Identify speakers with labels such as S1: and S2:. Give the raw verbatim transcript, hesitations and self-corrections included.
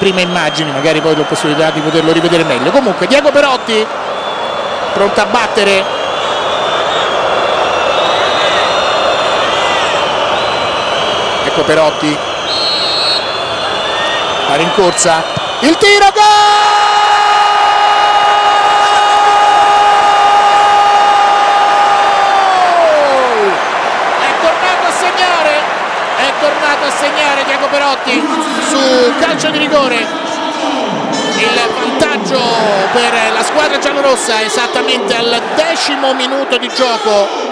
S1: prime immagini, magari poi ho possibilità di poterlo rivedere meglio. Comunque Diego Perotti pronto a battere, ecco Perotti, la rincorsa, il tiro, gol! Tornato a segnare Diego Perotti su calcio di rigore, il vantaggio per la squadra giallorossa esattamente al decimo minuto di gioco.